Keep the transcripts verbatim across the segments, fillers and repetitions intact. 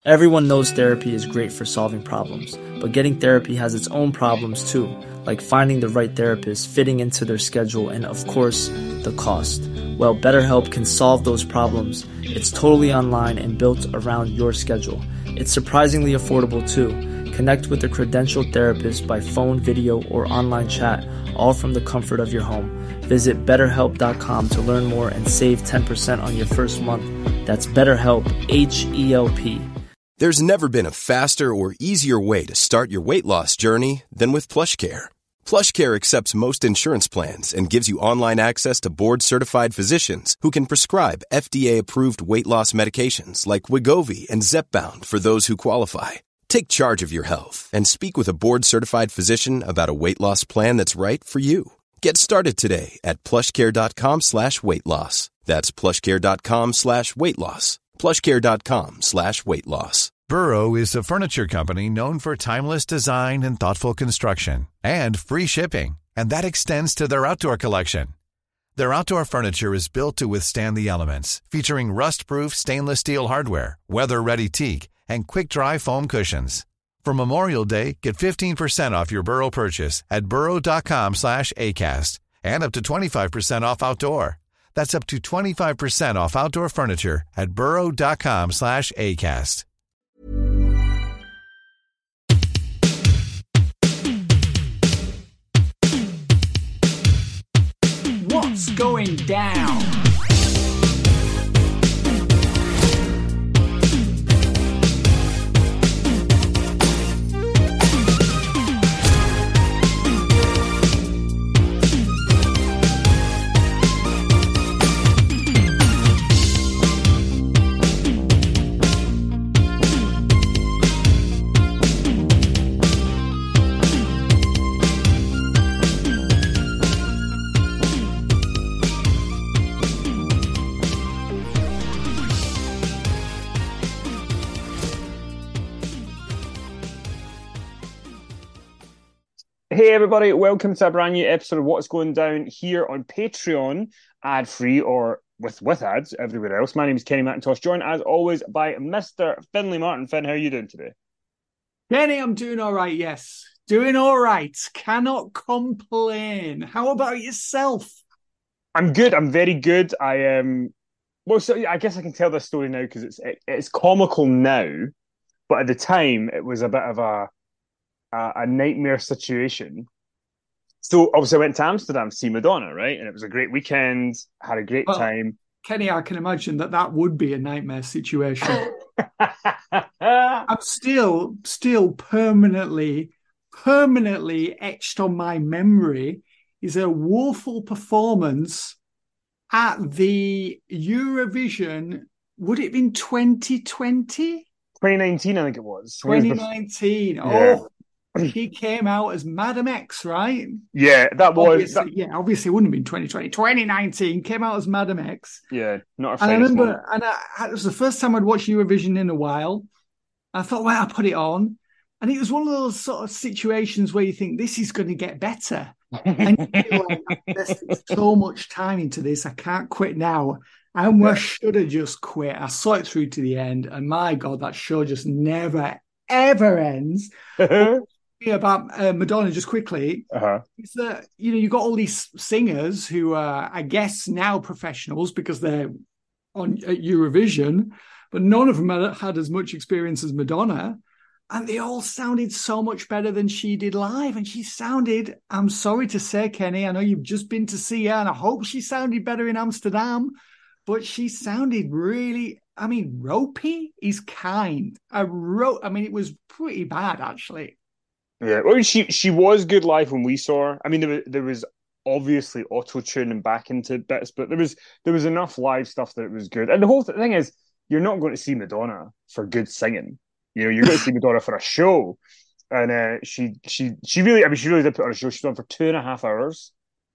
Everyone knows therapy is great for solving problems, but getting therapy has its own problems too, like finding the right therapist, fitting into their schedule, and of course, the cost. Well, BetterHelp can solve those problems. It's totally online and built around your schedule. It's surprisingly affordable too. Connect with a credentialed therapist by phone, video, or online chat, all from the comfort of your home. Visit better help dot com to learn more and save ten percent on your first month. That's BetterHelp, H E L P. There's never been a faster or easier way to start your weight loss journey than with PlushCare. PlushCare accepts most insurance plans and gives you online access to board-certified physicians who can prescribe F D A-approved weight loss medications like Wegovy and Zepbound for those who qualify. Take charge of your health and speak with a board-certified physician about a weight loss plan that's right for you. Get started today at plushcare.com slash weight loss. That's plushcare.com slash weight loss. plushcare.com slash weight loss. Burrow is a furniture company known for timeless design and thoughtful construction and free shipping, and that extends to their outdoor collection. Their outdoor furniture is built to withstand the elements, featuring rust-proof stainless steel hardware, weather-ready teak, and quick-dry foam cushions. For Memorial Day, get fifteen percent off your Burrow purchase at burrow.com slash ACAST and up to twenty-five percent off outdoor. That's up to twenty-five percent off outdoor furniture at burrow.com slash ACAST. What's going down? Hey everybody, welcome to a brand new episode of What's Going Down here on Patreon, ad-free or with, with ads everywhere else. My name is Kenny McIntosh, joined as always by Mister Finley Martin. Finn, how are you doing today? Kenny, I'm doing all right, yes. Doing all right. Cannot complain. How about yourself? I'm good. I'm very good. I um, well, so I guess I can tell this story now because it's it, it's comical now, but at the time it was a bit of a a, a nightmare situation. So obviously I went to Amsterdam to see Madonna, right? And it was a great weekend. Had a great well, time. Kenny, I can imagine that that would be a nightmare situation. I'm still, still permanently, permanently etched on my memory is a woeful performance at the Eurovision. Would it have been twenty twenty? twenty nineteen, I think it was. twenty nineteen. Yeah. Oh, he came out as Madam X, right? Yeah, that was. Obviously, that... Yeah, obviously it wouldn't have been twenty twenty. twenty nineteen came out as Madam X. Yeah, not a And I remember, moment. and I, it was the first time I'd watched Eurovision in a while. I thought, well, I'll put it on. And it was one of those sort of situations where you think, this is going to get better. And you feel like, I've invested so much time into this, I can't quit now. I almost yeah. should have just quit. I saw it through to the end. And my God, that show just never, ever ends. About uh, Madonna, just quickly, uh-huh. is that, you know, you've got all these singers who are, I guess, now professionals because they're on at Eurovision, but none of them had, had as much experience as Madonna. And they all sounded so much better than she did live. And she sounded, I'm sorry to say, Kenny, I know you've just been to see her, and I hope she sounded better in Amsterdam, but she sounded really, I mean, ropey is kind. A ro- I mean, it was pretty bad, actually. Yeah, well, she she was good live when we saw her. I mean, there was, there was obviously auto-tune and back into bits, but there was there was enough live stuff that it was good. And the whole thing is, you're not going to see Madonna for good singing. You know, you're going to see Madonna for a show. And uh, she she she really, I mean, she really did put on a show. She was on for two and a half hours,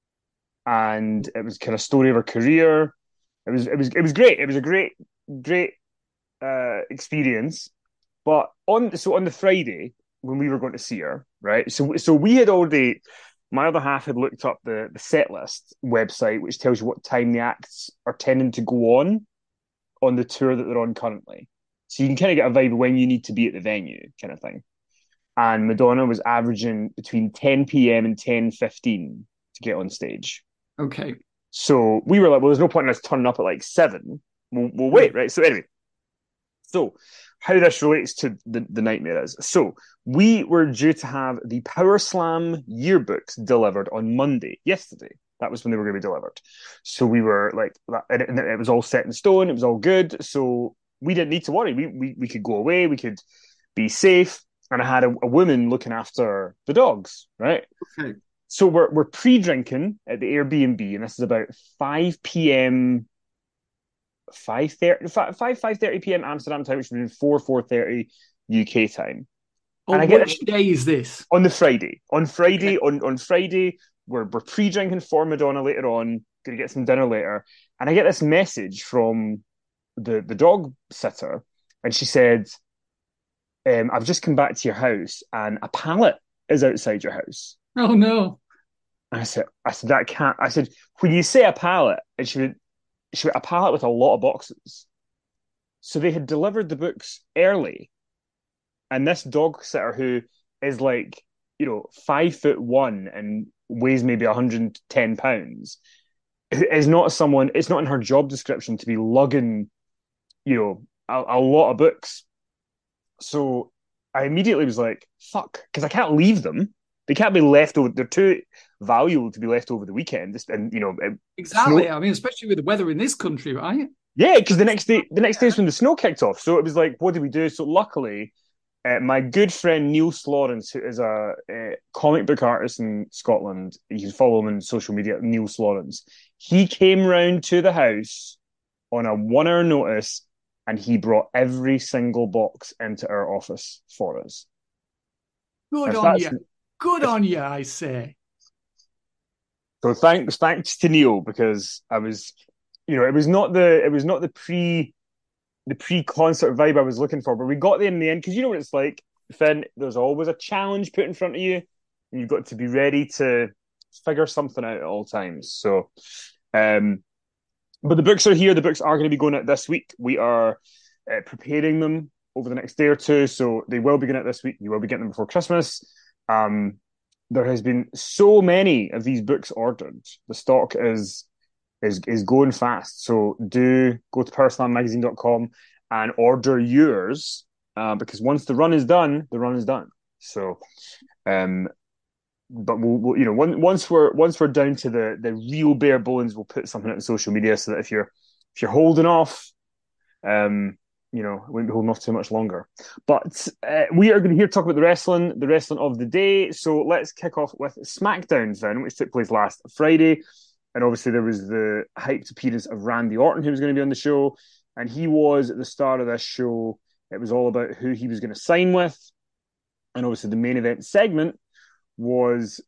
and it was kind of story of her career. It was it was it was great. It was a great great uh, experience. But on so on the Friday, when we were going to see her, right? So so we had already, my other half had looked up the, the set list website, which tells you what time the acts are tending to go on on the tour that they're on currently. So you can kind of get a vibe of when you need to be at the venue, kind of thing. And Madonna was averaging between ten p.m. and ten fifteen to get on stage. Okay. So we were like, well, there's no point in us turning up at like seven. We'll, we'll wait, right? So anyway, so how this relates to the, the nightmare is, so we were due to have the Power Slam yearbooks delivered on Monday, yesterday. That was when they were going to be delivered. So we were like, it, it was all set in stone. It was all good. So we didn't need to worry. We we, we could go away. We could be safe. And I had a, a woman looking after the dogs, right? Okay. So we're we're pre-drinking at the Airbnb, and this is about five p.m. five thirty, five, five thirty p.m. Amsterdam time, which would be four, four thirty U K time. On and I get which day is this? On the Friday. On Friday, Okay. on, on Friday, we're, we're pre-drinking for Madonna later on, going to get some dinner later. And I get this message from the, the dog sitter, and she said, um, I've just come back to your house, and a pallet is outside your house. Oh, no. And I said, I said, that can't, I said, when you say a pallet, and she went, she went, a pallet with a lot of boxes. So they had delivered the books early. And this dog sitter, who is like, you know, five foot one and weighs maybe one hundred ten pounds, is not someone, it's not in her job description to be lugging, you know, a, a lot of books. So I immediately was like, fuck, because I can't leave them. They can't be left over. They're too valuable to be left over the weekend. And, you know, exactly. Snow... I mean, especially with the weather in this country, right? Yeah, because the next day, the next day is when the snow kicked off. So it was like, what do we do? So luckily, uh, my good friend Neil Slorence, who is a, a comic book artist in Scotland, you can follow him on social media, Neil Slorence. He came round to the house on a one-hour notice, and he brought every single box into our office for us. Good on you. Good on you, I say. So thanks, thanks to Neil, because I was, you know, it was not the, it was not the pre, the pre-concert vibe I was looking for, but we got there in the end, because you know what it's like, Finn. There's always a challenge put in front of you, and you've got to be ready to figure something out at all times. So, um, but the books are here. The books are going to be going out this week. We are uh, preparing them over the next day or two, so they will be going out this week. You will be getting them before Christmas. Um, there has been so many of these books ordered. The stock is is is going fast. So do go to power slam magazine dot com and order yours, uh, because once the run is done, the run is done. So, um, but we'll, we'll you know once we're once we're down to the the real bare bones, we'll put something out on social media so that if you're if you're holding off, um. you know, I won't be holding off too much longer. But uh, we are going to here talk about the wrestling, the wrestling of the day. So let's kick off with SmackDown then, which took place last Friday. And obviously there was the hyped appearance of Randy Orton, who was going to be on the show. And he was at the start of this show. It was all about who he was going to sign with. And obviously the main event segment was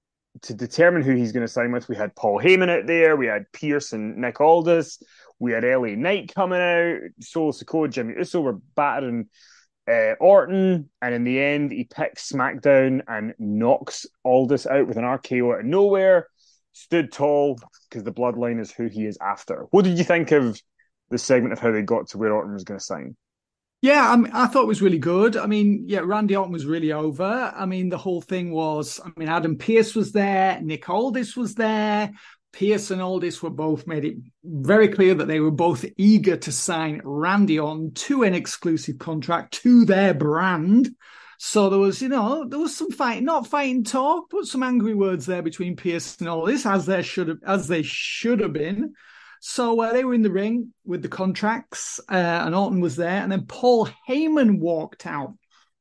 to determine who he's going to sign with. We had Paul Heyman out there. We had Pierce and Nick Aldis. We had L A Knight coming out. Solo Sikoa, Jimmy Uso were battering uh, Orton. And in the end, he picks SmackDown and knocks Aldis out with an R K O out of nowhere. Stood tall, because the bloodline is who he is after. What did you think of the segment of how they got to where Orton was going to sign? Yeah, I mean, I thought it was really good. I mean, yeah, Randy Orton was really over. I mean, the whole thing was, I mean, Adam Pearce was there, Nick Aldis was there. Pearce and Aldis were both made it very clear that they were both eager to sign Randy Orton to an exclusive contract to their brand. So there was, you know, there was some fight, not fighting talk, but some angry words there between Pearce and Aldis, as there should have, as they should have been. So uh, they were in the ring with the contracts, uh, and Orton was there, and then Paul Heyman walked out.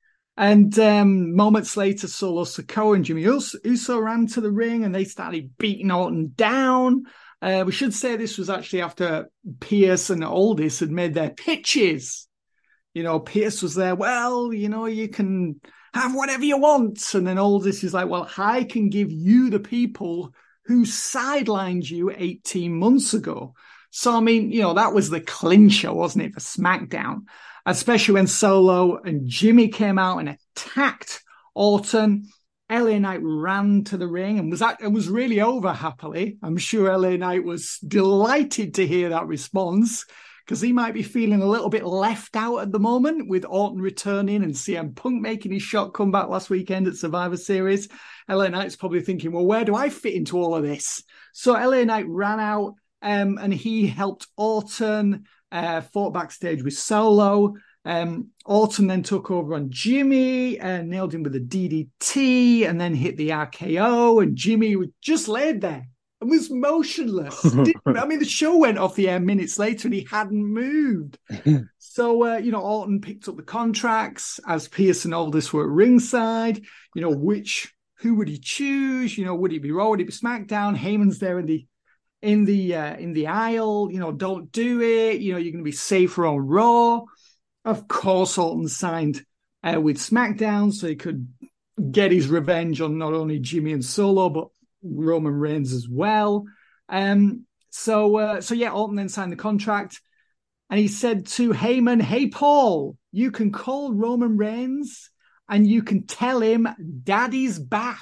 And um, moments later, Solo Sikoa and Jimmy Uso, Uso ran to the ring, and they started beating Orton down. Uh, we should say this was actually after Pearce and Aldis had made their pitches. You know, Pearce was there, well, you know, you can have whatever you want. And then Aldis is like, well, I can give you the people who sidelined you eighteen months ago. So, I mean, you know, that was the clincher, wasn't it, for SmackDown? Especially when Solo and Jimmy came out and attacked Orton. L A Knight ran to the ring and was at, it was really over happily. I'm sure L A Knight was delighted to hear that response, because he might be feeling a little bit left out at the moment with Orton returning and C M Punk making his shot comeback last weekend at Survivor Series. L A Knight's probably thinking, well, where do I fit into all of this? So L A Knight ran out um, and he helped Orton, uh, fought backstage with Solo. Um, Orton then took over on Jimmy and nailed him with a D D T and then hit the R K O, and Jimmy was just laid there and was motionless. I mean, the show went off the air minutes later and he hadn't moved. So, uh, you know, Orton picked up the contracts as Pearce and Aldis were at ringside. You know, which, who would he choose? You know, would it be Raw? Would it be SmackDown? Heyman's there in the in the uh, in the aisle. You know, don't do it. You know, you're going to be safer on Raw. Of course, Orton signed uh, with SmackDown so he could get his revenge on not only Jimmy and Solo, but Roman Reigns as well. Um, so, uh, so yeah, Orton then signed the contract. And he said to Heyman, hey, Paul, you can call Roman Reigns and you can tell him Daddy's back.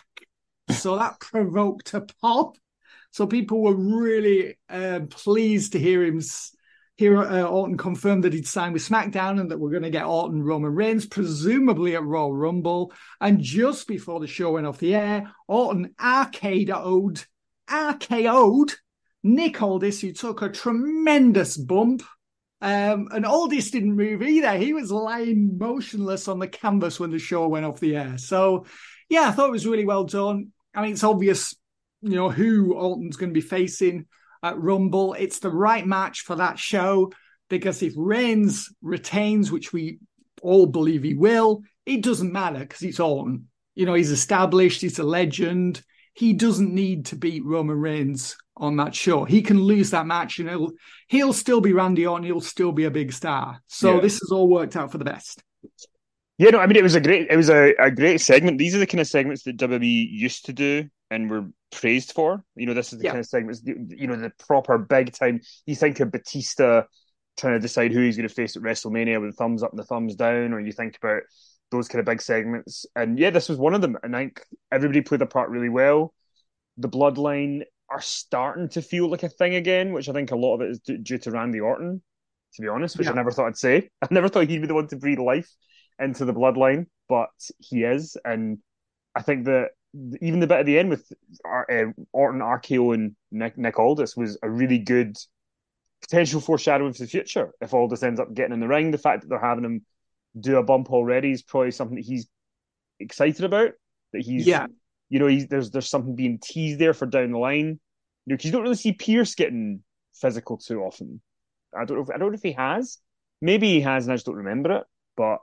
So that provoked a pop. So people were really uh, pleased to hear him Here, uh, Orton confirmed that he'd signed with SmackDown and that we're going to get Orton Roman Reigns, presumably at Royal Rumble. And just before the show went off the air, Orton R K O'd, R K O'd Nick Aldis, who took a tremendous bump. Um, and Aldis didn't move either. He was lying motionless on the canvas when the show went off the air. So, yeah, I thought it was really well done. I mean, it's obvious, you know, who Orton's going to be facing at Rumble. It's the right match for that show, because if Reigns retains, which we all believe he will, it doesn't matter because it's Orton. You know, he's established, he's a legend. He doesn't need to beat Roman Reigns on that show. He can lose that match and he'll, he'll still be Randy Orton, he'll still be a big star. So yeah. This has all worked out for the best. Yeah, no, I mean, it was a great, it was a, a great segment. These are the kind of segments that W W E used to do and were praised for. You know, this is the yeah. kind of segments, you know, the proper big time. You think of Batista trying to decide who he's going to face at WrestleMania with the thumbs up and the thumbs down, or you think about those kind of big segments. And yeah, this was one of them. And I think everybody played their part really well. The Bloodline are starting to feel like a thing again, which I think a lot of it is due to Randy Orton, to be honest, which yeah. I never thought I'd say. I never thought he'd be the one to breathe life into the Bloodline, but he is. And I think that even the bit at the end with uh, Orton, R K O, and Nick, Nick Aldis was a really good potential foreshadowing for the future. If Aldis ends up getting in the ring, the fact that they're having him do a bump already is probably something that he's excited about. That he's, yeah. you know, he's, there's there's something being teased there for down the line. You know, because you don't really see Pearce getting physical too often. I don't know. If, I don't know if he has. Maybe he has, and I just don't remember it. But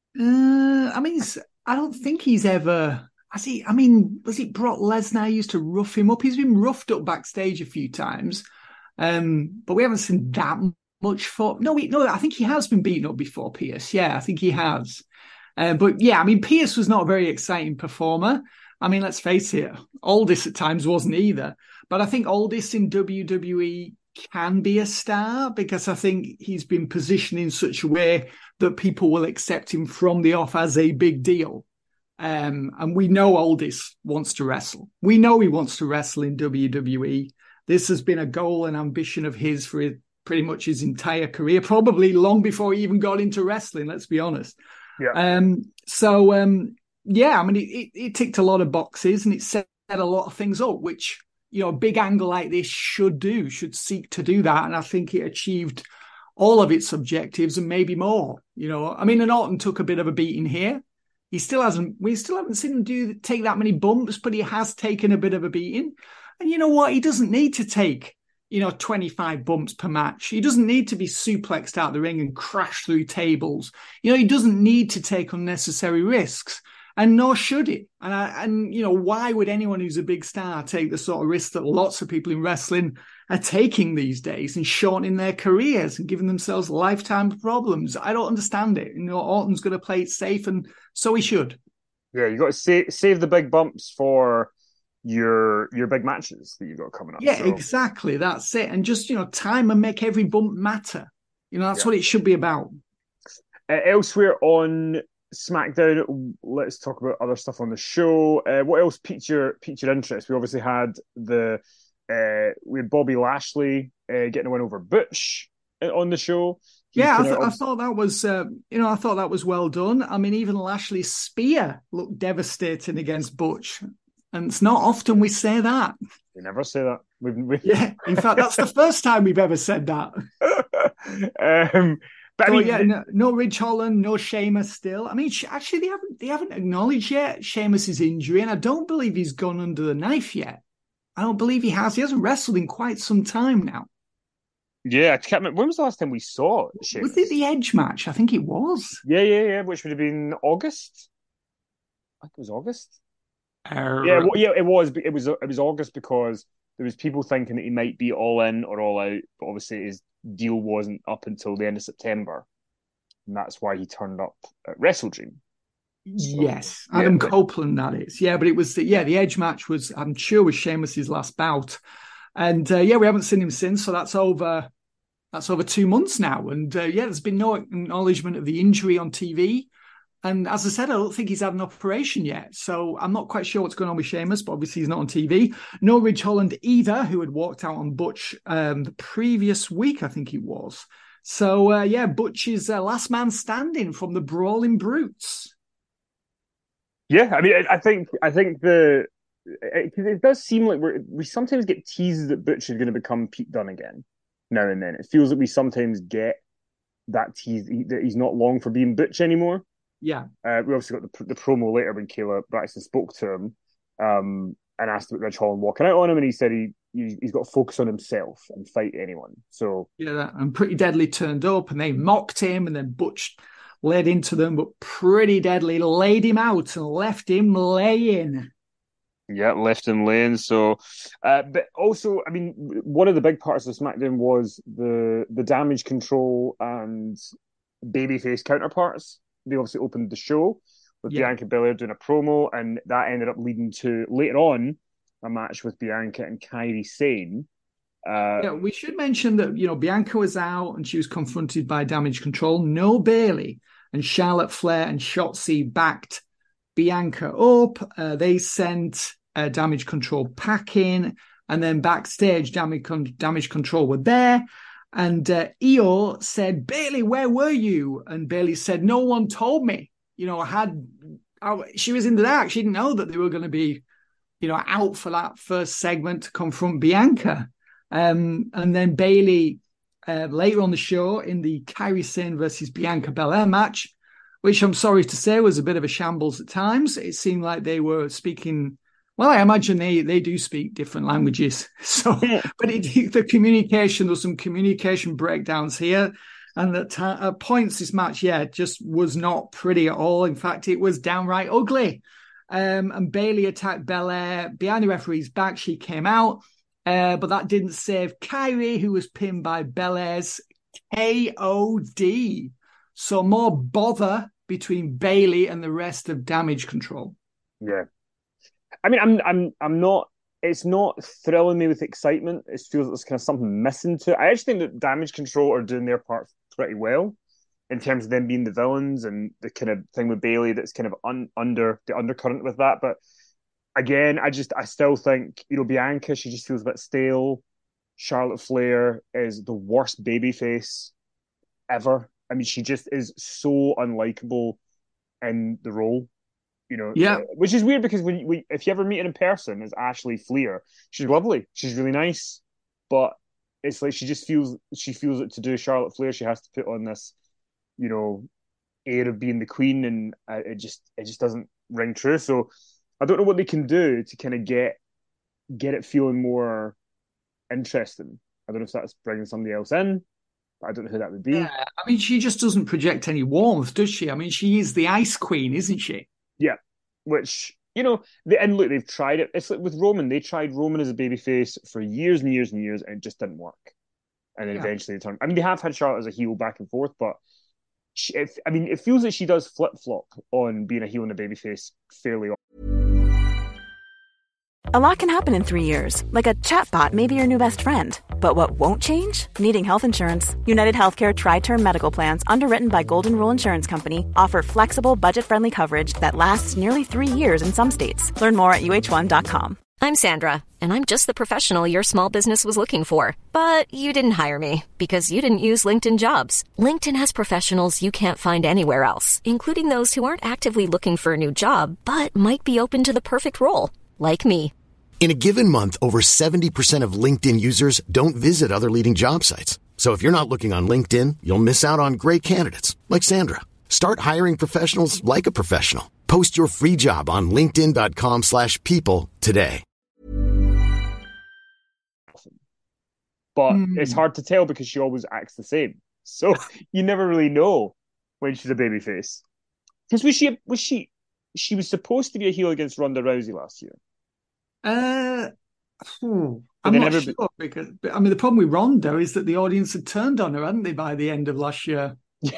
uh, I mean, it's, I don't think he's ever. Has he? I mean, was it Brock Lesnar used to rough him up? He's been roughed up backstage a few times, um, but we haven't seen that much for. No, we, no, I think he has been beaten up before, Pearce. Yeah, I think he has. Uh, but yeah, I mean, Pearce was not a very exciting performer. I mean, let's face it, Aldis at times wasn't either. But I think Aldis in W W E can be a star because I think he's been positioned in such a way that people will accept him from the off as a big deal. Um, and we know Aldis wants to wrestle. We know he wants to wrestle in W W E. This has been a goal and ambition of his for his, pretty much his entire career, probably long before he even got into wrestling, let's be honest. Yeah. Um, so, um, yeah, I mean, it, it, it ticked a lot of boxes and it set a lot of things up, which, you know, a big angle like this should do, should seek to do that. And I think it achieved all of its objectives and maybe more. You know, I mean, and Orton took a bit of a beating here. He still hasn't, we still haven't seen him do take that many bumps, but he has taken a bit of a beating. And you know what? He doesn't need to take, you know, twenty-five bumps per match. He doesn't need to be suplexed out the ring and crash through tables. You know, he doesn't need to take unnecessary risks, and nor should he. And, I, and you know, why would anyone who's a big star take the sort of risks that lots of people in wrestling are taking these days and shortening their careers and giving themselves lifetime problems? I don't understand it. You know, Orton's going to play it safe, and so he should. Yeah, you got to save, save the big bumps for your your big matches that you've got coming up. Yeah, so. Exactly. That's it. And just, you know, time and make every bump matter. You know, that's yeah. what it should be about. Uh, elsewhere on SmackDown, let's talk about other stuff on the show. Uh, what else piqued your piqued your interest? We obviously had the uh, we had Bobby Lashley uh, getting a win over Butch on the show. Yeah, I, th- I thought that was, uh, you know, I thought that was well done. I mean, even Lashley Spear looked devastating against Butch, and it's not often we say that. We never say that. We've, we've... Yeah, in fact, that's the first time we've ever said that. um, but so, I mean, yeah, no, no Ridge Holland, no Sheamus still. I mean, actually, they haven't they haven't acknowledged yet Sheamus's injury, and I don't believe he's gone under the knife yet. I don't believe he has. He hasn't wrestled in quite some time now. Yeah, I can't remember. When was the last time we saw Sheamus? Was it the Edge match? I think it was. Yeah, yeah, yeah, which would have been August. I think it was August. Uh, yeah, well, yeah, it was. It was. It was August because there was people thinking that he might be all in or all out, but obviously his deal wasn't up until the end of September, and that's why he turned up at WrestleDream. So, yes, Adam yeah, but... Copeland, that is. Yeah, but it was. Yeah, the Edge match was, I'm sure, was Sheamus's last bout, and uh, yeah, we haven't seen him since. So that's over. That's over two months now, and uh, yeah, there's been no acknowledgement of the injury on T V. And as I said, I don't think he's had an operation yet. So I'm not quite sure what's going on with Sheamus, but obviously he's not on T V. No Ridge Holland either, who had walked out on Butch um, the previous week, I think it was. So, uh, yeah, Butch is uh, last man standing from the Brawling Brutes. Yeah, I mean, I think I think the... It, it does seem like we we sometimes get teases that Butch is going to become Pete Dunne again, now and then. It feels like we sometimes get that tease that he's not long for being Butch anymore. Yeah. Uh, we obviously got the, the promo later when Kayla Braxton spoke to him um, and asked about Ridge Holland walking out on him, and he said he, he, he's got to focus on himself and fight anyone. So yeah, and Pretty Deadly turned up, and they mocked him, and then Butch led into them, but Pretty Deadly laid him out and left him laying. Yeah, left him laying. So, uh, but also, I mean, one of the big parts of SmackDown was the the Damage Control and babyface counterparts. They obviously opened the show with yeah. Bianca Belair doing a promo, and that ended up leading to, later on, a match with Bianca and Kairi Sane. Uh, yeah, we should mention that, you know, Bianca was out and she was confronted by Damage Control. No Bayley, and Charlotte Flair and Shotzi backed Bianca up. Uh, they sent uh, Damage Control packing, and then backstage, Damage, Con- Damage Control were there. And uh, Io said, Bayley, where were you? And Bayley said, no one told me. You know, I had, I, she was in the dark. She didn't know that they were going to be, you know, out for that first segment to confront Bianca. Um, and then Bayley, uh, later on the show, in the Kairi Sane versus Bianca Belair match, which I'm sorry to say was a bit of a shambles at times. It seemed like they were speaking... Well, I imagine they, they do speak different languages. So, but it, the communication, there's some communication breakdowns here. And at, t- at points, this match, yeah, just was not pretty at all. In fact, it was downright ugly. Um, and Bayley attacked Belair behind the referee's back. She came out, uh, but that didn't save Kairi, who was pinned by Belair's K O D. So more bother between Bayley and the rest of Damage Control. Yeah. I mean, I'm, I'm, I'm not. It's not thrilling me with excitement. It feels like there's kind of something missing to it. I actually think that Damage Control are doing their part pretty well in terms of them being the villains and the kind of thing with Bayley that's kind of un, under the undercurrent with that. But again, I just, I still think, you know, Bianca, she just feels a bit stale. Charlotte Flair is the worst babyface ever. I mean, she just is so unlikable in the role. You know, yeah, which is weird because when we, if you ever meet her in person as Ashley Fleer, she's lovely, she's really nice, but it's like she just feels she feels it to do Charlotte Flair. She has to put on this, you know, air of being the queen, and uh, it just it just doesn't ring true. So I don't know what they can do to kind of get get it feeling more interesting. I don't know if that's bringing somebody else in. I don't know who that would be. Yeah, I mean, she just doesn't project any warmth, does she? I mean, she is the Ice Queen, isn't she? Yeah, which, you know, they, and look, they've tried it. It's like with Roman. They tried Roman as a babyface for years and years and years, and it just didn't work. And then yeah. eventually they turned. I mean, they have had Charlotte as a heel back and forth, but she, it, I mean, it feels like she does flip flop on being a heel and a babyface fairly often. A lot can happen in three years, like a chatbot may be your new best friend. But what won't change? Needing health insurance. United Healthcare Tri-Term Medical Plans, underwritten by Golden Rule Insurance Company, offer flexible, budget-friendly coverage that lasts nearly three years in some states. Learn more at U H one dot com. I'm Sandra, and I'm just the professional your small business was looking for. But you didn't hire me because you didn't use LinkedIn Jobs. LinkedIn has professionals you can't find anywhere else, including those who aren't actively looking for a new job, but might be open to the perfect role, like me. In a given month, over seventy percent of LinkedIn users don't visit other leading job sites. So if you're not looking on LinkedIn, you'll miss out on great candidates like Sandra. Start hiring professionals like a professional. Post your free job on linkedin.com slash people today. But Mm. it's hard to tell because she always acts the same. So you never really know when she's a babyface. Because was she was she she was supposed to be a heel against Ronda Rousey last year. Uh, hmm, But I'm they not never sure be- because I mean the problem with Ronda is that the audience had turned on her, hadn't they, by the end of last year?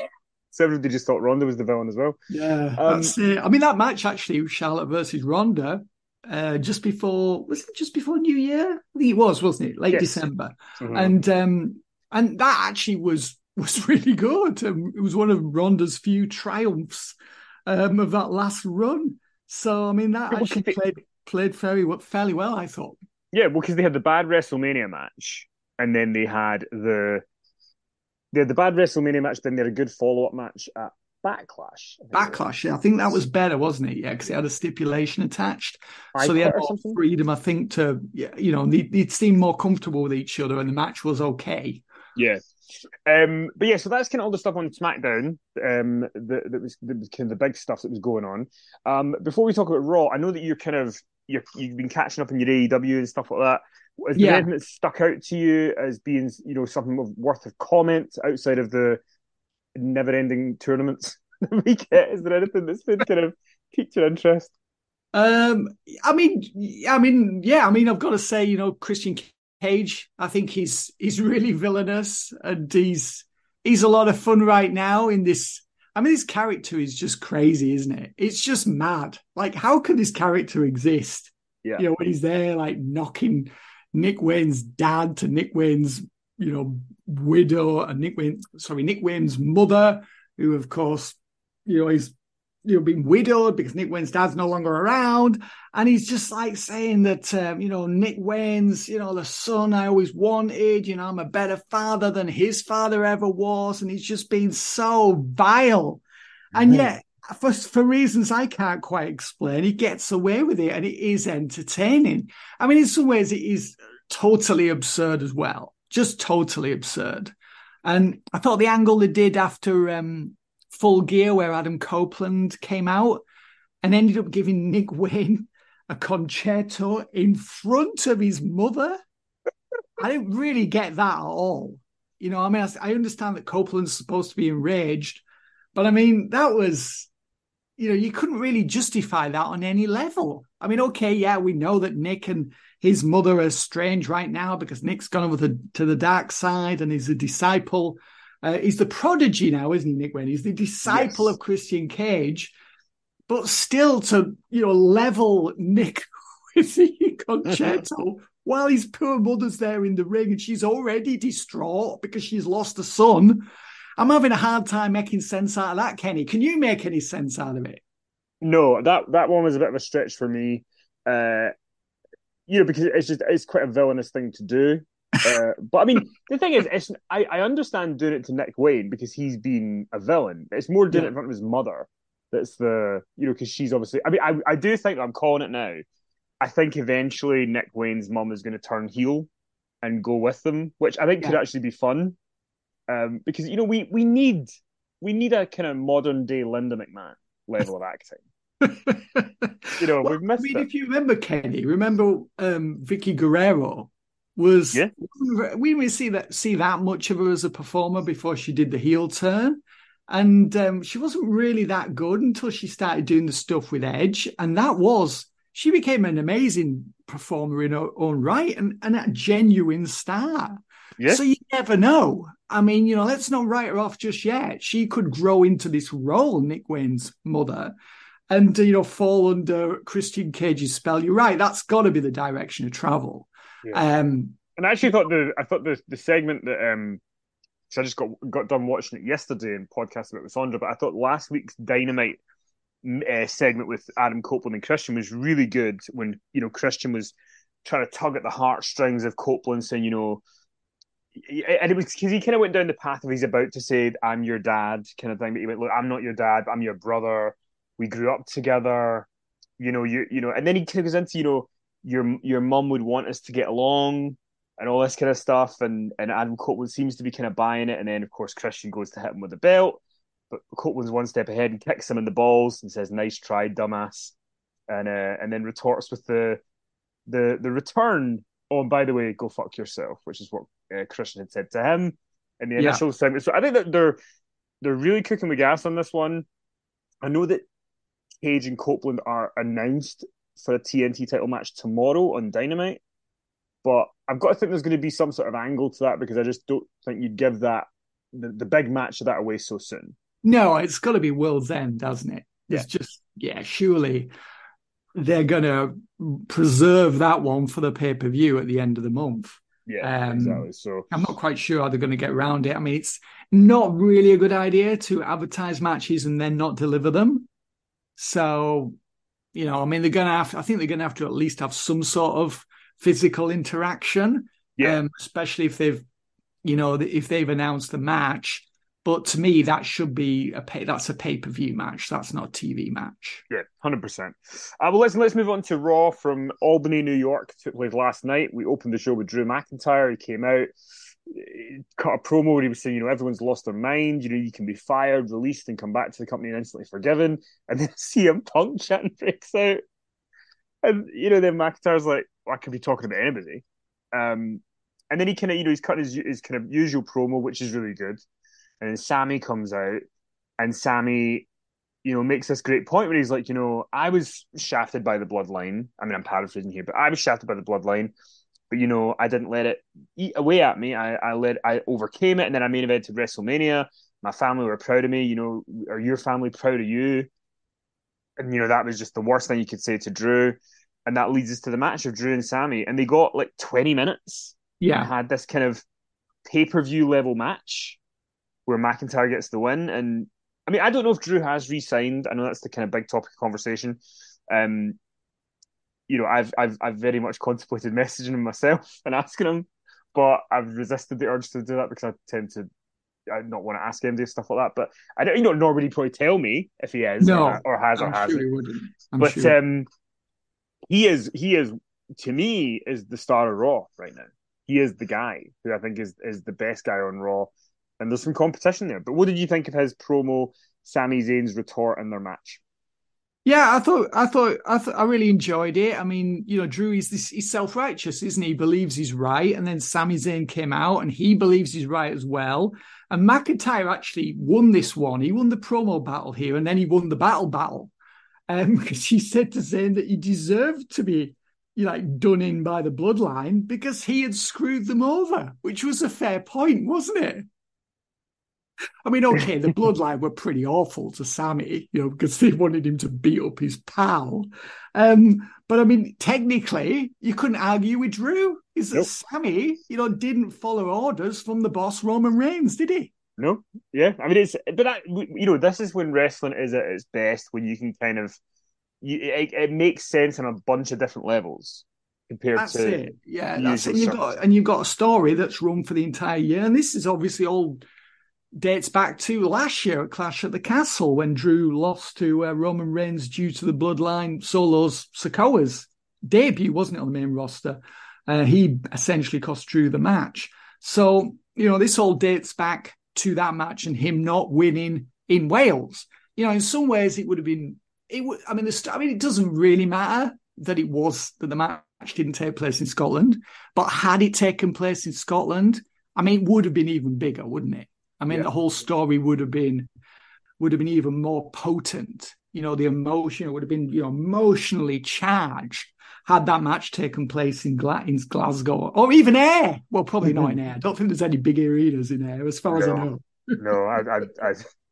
So everybody just thought Ronda was the villain as well. Yeah, Um, that's it. I mean that match actually, Charlotte versus Ronda, uh, just before was it just before New Year? I think it was, wasn't it? Late Yes. December, Mhm. and um, and that actually was was really good. Um, it was one of Ronda's few triumphs um, of that last run. So I mean that Yeah, well, actually could they- played played very well- fairly well, I thought. Yeah, well, because they had the bad WrestleMania match, and then they had the they had the bad WrestleMania match. Then they had a good follow up match at Backlash. I think it was. Backlash, yeah, I think that was better, wasn't it? Yeah, because it had a stipulation attached, I so they had Quit or more something? freedom, I think, to yeah, you know, they they seemed more comfortable with each other, and the match was okay. Yeah. Um, but yeah, so that's kind of all the stuff on SmackDown. Um, that, that was that was kind of the big stuff that was going on. Um, before we talk about Raw, I know that you're kind of you're, you've been catching up on your A E W and stuff like that. Has there Yeah. anything that stuck out to you as being, you know, something of worth of comment outside of the never-ending tournaments that we get? Is there anything that's been kind of piqued your interest? Um, I mean, I mean, yeah, I mean, I've got to say, you know, Christian Cage, I think he's he's really villainous, and he's he's a lot of fun right now in this. I mean, his character is just crazy, isn't it? It's just mad. Like, how could this character exist? Yeah. You know, when he's there, like knocking Nick Wayne's dad to Nick Wayne's, you know, widow, and Nick Wayne, sorry, Nick Wayne's mother, who, of course, you know, is you know been widowed because Nick Wayne's dad's no longer around, and he's just like saying that, um, you know, Nick Wayne's, you know, the son I always wanted. You know, I'm a better father than his father ever was, and he's just been so vile, and Right. yet. For, for reasons I can't quite explain, he gets away with it, and it is entertaining. I mean, in some ways, it is totally absurd as well, just totally absurd. And I thought the angle they did after um, Full Gear, where Adam Copeland came out and ended up giving Nick Wayne a concerto in front of his mother, I didn't really get that at all. You know, I mean, I, I understand that Copeland's supposed to be enraged, but I mean, that was. You know, you couldn't really justify that on any level. I mean, okay, yeah, we know that Nick and his mother are strange right now because Nick's gone over the, to the dark side and he's a disciple. Uh, he's the prodigy now, isn't he, Nick Wayne? He's the disciple Yes. of Christian Cage. But still to, you know, level Nick with the concerto while his poor mother's there in the ring and she's already distraught because she's lost a son. I'm having a hard time making sense out of that, Kenny. Can you make any sense out of it? No, that that one was a bit of a stretch for me. Uh, you know, because it's just it's quite a villainous thing to do. Uh, but I mean, the thing is, it's I, I understand doing it to Nick Wayne because he's been a villain. It's more doing Yeah. it in front of his mother. That's the you know because she's obviously. I mean, I I do think I'm calling it now. I think eventually Nick Wayne's mum is going to turn heel and go with them, which I think could Yeah. actually be fun. Um, because you know we we need we need a kind of modern day Linda McMahon level of acting. You know, Well, we've missed I mean, it. if you remember, Kenny, remember um, Vicky Guerrero was Yeah. we didn't see that see that much of her as a performer before she did the heel turn, and um, she wasn't really that good until she started doing the stuff with Edge, and that was she became an amazing performer in her own right and, and a genuine star. Yeah. So you never know. I mean, you know, let's not write her off just yet. She could grow into this role, Nick Wayne's mother, and, you know, fall under Christian Cage's spell. You're right. That's got to be the direction of travel. Yeah. Um, And I actually thought the I thought the the segment that um so I just got got done watching it yesterday and podcasting about it with Sandra, but I thought last week's Dynamite uh, segment with Adam Copeland and Christian was really good when you know Christian was trying to tug at the heartstrings of Copeland, saying, you know, and it was because he kind of went down the path of he's about to say, "I'm your dad," kind of thing. But he went, "Look, I'm not your dad. I'm your brother. We grew up together. You know, you you know." And then he kind of goes into, you know, your your mum would want us to get along and all this kind of stuff. And and Adam Copeland seems to be kind of buying it. And then of course Christian goes to hit him with the belt, but Copeland's one step ahead and kicks him in the balls and says, "Nice try, dumbass," and uh, and then retorts with the the the return. Oh, and by the way, go fuck yourself, which is what uh, Christian had said to him in the initial yeah. segment. So I think that they're they're really cooking the gas on this one. I know that Cage and Copeland are announced for a T N T title match tomorrow on Dynamite, but I've got to think there's going to be some sort of angle to that because I just don't think you'd give that the, the big match of that away so soon. No, it's got to be World's End, doesn't it? It's yeah. just yeah, surely. They're going to preserve that one for the pay-per-view at the end of the month. Yeah, um, exactly. So I'm not quite sure how they're going to get around it. I mean, it's not really a good idea to advertise matches and then not deliver them. So, you know, I mean, they're going to have, I think they're going to have to at least have some sort of physical interaction, yeah. um, especially if they've, you know, if they've announced the match. But to me, that should be a pay, that's a pay-per-view match. That's not a T V match. Yeah, one hundred percent. Uh, well, let's, let's move on to Raw from Albany, New York. It took place last night. We opened the show with Drew McIntyre. He came out, he cut a promo where he was saying, you know, everyone's lost their mind. You know, you can be fired, released, and come back to the company and instantly forgiven. And then C M Punk chatting breaks out. And, you know, then McIntyre's like, well, I could be talking about anybody. Um, and then he kind of, you know, he's cutting his, his kind of usual promo, which is really good. And then Sammy comes out, and Sammy, you know, makes this great point where he's like, you know, I was shafted by the bloodline. I mean, I'm paraphrasing here, but I was shafted by the bloodline. But, you know, I didn't let it eat away at me. I, I let, I overcame it, and then I main evented WrestleMania. My family were proud of me. You know, are your family proud of you? And, you know, that was just the worst thing you could say to Drew. And that leads us to the match of Drew and Sammy. And they got like twenty minutes. Yeah. And had this kind of pay-per-view level match where McIntyre gets the win. And I mean, I don't know if Drew has re-signed. I know that's the kind of big topic of conversation. Um, you know, I've I've I've very much contemplated messaging him myself and asking him, but I've resisted the urge to do that because I tend to I not want to ask him to stuff like that. But I don't, you know, nor would he probably tell me if he is no, or, or has I'm or hasn't. Sure he wouldn't. I'm but sure. um, he is he is to me is the star of Raw right now. He is the guy who I think is is the best guy on Raw. And there's some competition there. But what did you think of his promo, Sami Zayn's retort in their match? Yeah, I thought, I thought, I thought, I really enjoyed it. I mean, you know, Drew is this, he's self-righteous, isn't he? He believes he's right. And then Sami Zayn came out and he believes he's right as well. And McIntyre actually won this one. He won the promo battle here and then he won the battle battle. Um, because he said to Zayn that he deserved to be, you know, like done in by the bloodline because he had screwed them over, which was a fair point, wasn't it? I mean, okay, the bloodline were pretty awful to Sammy, you know, because they wanted him to beat up his pal. Um, but I mean, technically, you couldn't argue with Drew. Is that nope. Sammy, you know, didn't follow orders from the boss Roman Reigns, did he? No, yeah. I mean, it's but I, you know, this is when wrestling is at its best, when you can kind of, you, it, it makes sense on a bunch of different levels compared that's to it. Yeah, that's it. And you've got and you've got a story that's run for the entire year, and this is obviously all. Dates back to last year at Clash at the Castle when Drew lost to uh, Roman Reigns due to the Bloodline Solos Sikoa's debut, wasn't it, on the main roster? Uh, he essentially cost Drew the match. So, you know, this all dates back to that match and him not winning in Wales. You know, in some ways it would have been, it would, I mean, the, I mean, it doesn't really matter that it was, that the match didn't take place in Scotland, but had it taken place in Scotland, I mean, it would have been even bigger, wouldn't it? I mean, yeah. the whole story would have been would have been even more potent. You know, the emotion would have been, you know, emotionally charged had that match taken place in, Gla- in Glasgow or even Ayr. Well, probably not in Ayr. I don't think there's any big arenas in Ayr, as far no. as I know. No, I, I, I...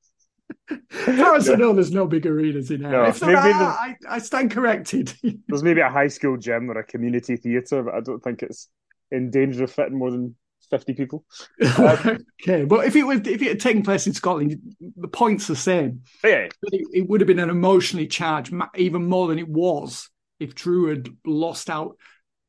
as far as no. I know, there's no big arenas in Ayr. No, if not, I, I, I stand corrected. There's maybe a high school gym or a community theatre, but I don't think it's in danger of fitting more than fifty people. Um, okay, but if it was if it had taken place in Scotland, the point's the same. Yeah, but it, it would have been an emotionally charged, even more than it was if Drew had lost out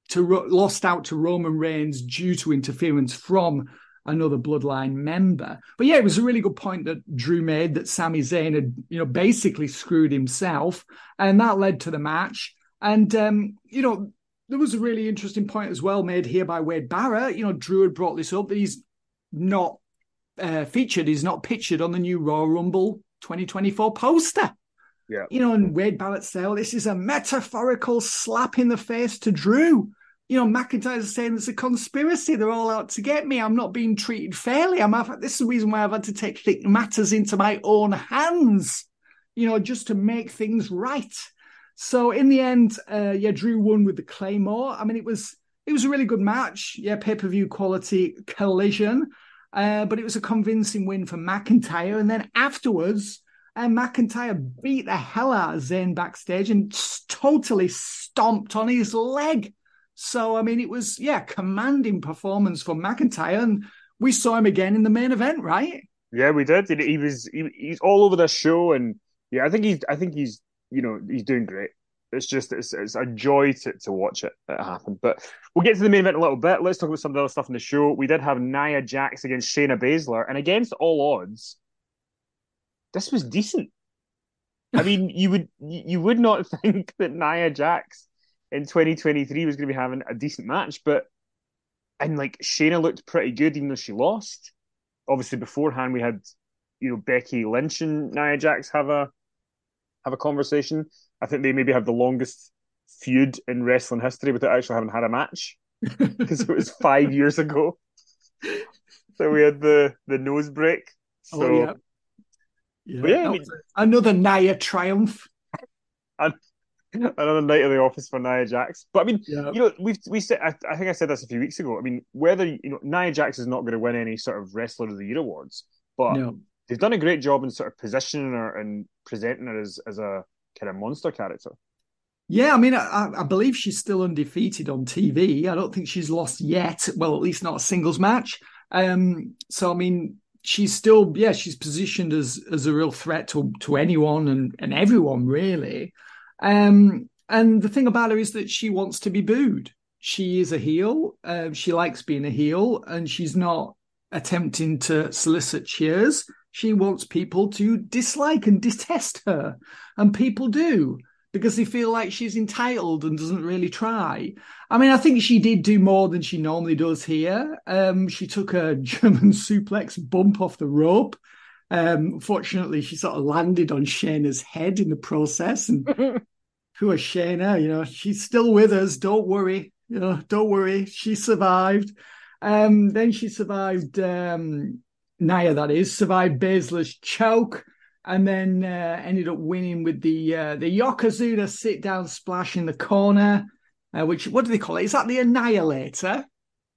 to lost out to Roman Reigns due to interference from another Bloodline member. But yeah, it was a really good point that Drew made, that Sami Zayn had, you know, basically screwed himself, and that led to the match. And, um, you know, there was a really interesting point as well made here by Wade Barrett. You know, Drew had brought this up, that he's not uh, featured, he's not pictured on the new Royal Rumble twenty twenty-four poster. Yeah. You know, and Wade Barrett said, oh, this is a metaphorical slap in the face to Drew. You know, McIntyre's saying it's a conspiracy. They're all out to get me. I'm not being treated fairly. I'm have, this is the reason why I've had to take matters into my own hands, you know, just to make things right. So in the end, uh, yeah, Drew won with the Claymore. I mean, it was it was a really good match. Yeah, pay-per-view quality collision. Uh, but it was a convincing win for McIntyre. And then afterwards, uh, McIntyre beat the hell out of Zayn backstage and totally stomped on his leg. So, I mean, it was, yeah, commanding performance for McIntyre, and we saw him again in the main event, right? Yeah, we did. He was he, he's all over the show, and yeah, I think he's I think he's you know he's doing great. It's just it's, it's a joy to, to watch it, it happen. But we'll get to the main event in a little bit. Let's talk about some of the other stuff in the show. We did have Nia Jax against Shayna Baszler, and against all odds, this was decent. I mean, you would you would not think that Nia Jax in twenty twenty-three was going to be having a decent match, but and like Shayna looked pretty good even though she lost. Obviously, beforehand we had you know Becky Lynch and Nia Jax have a have a conversation. I think they maybe have the longest feud in wrestling history without actually having had a match because it was five years ago. So we had the the nose break. So oh, yeah, yeah, but yeah I mean, another Nia triumph. And another night of the office for Nia Jax. But I mean, yeah. you know, we've we said I, I think I said this a few weeks ago. I mean, whether you know Nia Jax is not going to win any sort of Wrestler of the Year awards, but no. they've done a great job in sort of positioning her and presenting her as as a kind of monster character. Yeah, I mean, I, I believe she's still undefeated on T V. I don't think she's lost yet. Well, at least not a singles match. Um, so I mean, she's still yeah, she's positioned as as a real threat to to anyone and and everyone really. Um, and the thing about her is that she wants to be booed. She is a heel. Uh, she likes being a heel, and she's not attempting to solicit cheers. She wants people to dislike and detest her. And people do, because they feel like she's entitled and doesn't really try. I mean, I think she did do more than she normally does here. Um, she took a German suplex bump off the rope. Um, fortunately, she sort of landed on Shayna's head in the process. And poor Shayna, you know, she's still with us. Don't worry. You know, don't worry. She survived. Um, then she survived, um, Nia, that is, survived Baszler's choke, and then uh, ended up winning with the uh, the Yokozuna sit-down splash in the corner, uh, which, what do they call it? Is that the Annihilator?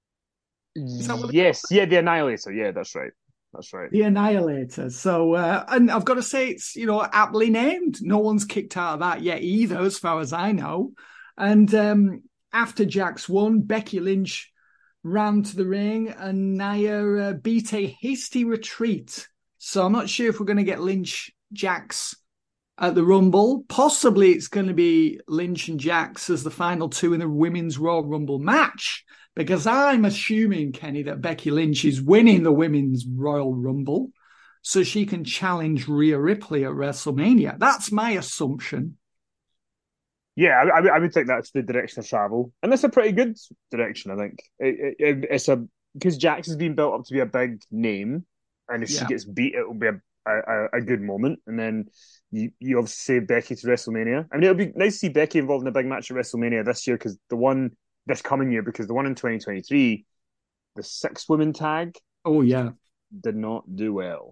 That yes, yeah, the Annihilator. Yeah, that's right. That's right. The Annihilator. So, uh, and I've got to say, it's, you know, aptly named. No one's kicked out of that yet either, as far as I know. And um, after Jax won, Becky Lynch ran to the ring, and Nia uh, beat a hasty retreat. So I'm not sure if we're going to get Lynch Jax at the Rumble. Possibly it's going to be Lynch and Jax as the final two in the Women's Royal Rumble match, because I'm assuming, Kenny, that Becky Lynch is winning the Women's Royal Rumble so she can challenge Rhea Ripley at WrestleMania. That's my assumption. Yeah, I, I would think that's the direction of travel, and that's a pretty good direction. I think it, it, it's a because Jax has been built up to be a big name, and if yeah. she gets beat, it will be a, a a good moment. And then you you obviously say Becky to WrestleMania. I mean, it'll be nice to see Becky involved in a big match at WrestleMania this year, because the one this coming year, because the one in twenty twenty-three, the six women tag, oh yeah, did not do well.